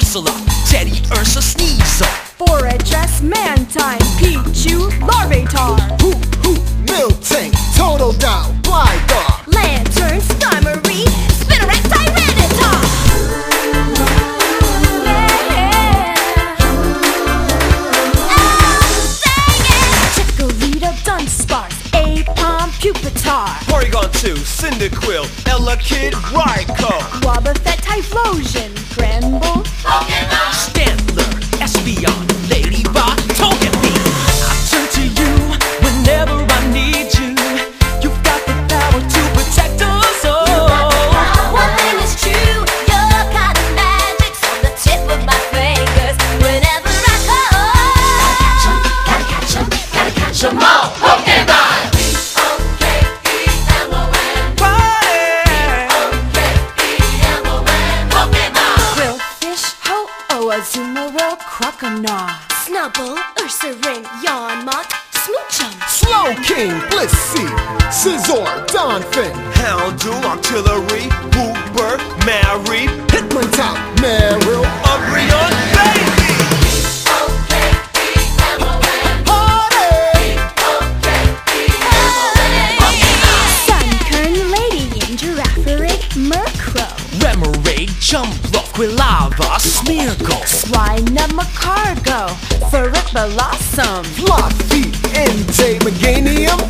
Ocelot, Teddy Ursa Sneasel. For address Mantine, Pichu, Larvitar. Hoop, Miltank, Total Down, Blydar. Lantern, Skarmory, Spinarak, Tyranitar. Chikorita, Dunsparce, Aipom, Pupitar. Porygon 2, Cyndaquil, Elekid, Raikou. Wobbuffet, Typhlosion, Granbull, Stantler, Espeon, Ladybot, Togepi. I turn to you whenever I need you. You've got the power to protect us all. One thing is true, your kind of magic's on the tip of my fingers. Whenever I call, gotta catch 'em all. Pokemon! P-O-K-E-M-O-N. Pokemon! Qwilfish, Ho-Oh, Azumarill, Croconaw. Snubble, Ursaring, Yawmont, Smoochum. Slowking, Blissey, Scizor, Donphin. Houndoom, Artillery, Hooper, Mary, Hitmontop, Marill. Umbreon, baby! Sunkern, Lady, Girafarig, Murkrow. Remoraid, Jumpluff, Quilava, Smeargle. Swinub, Cargo, Ferret, Blossom. Fluffy, NJ, Meganium.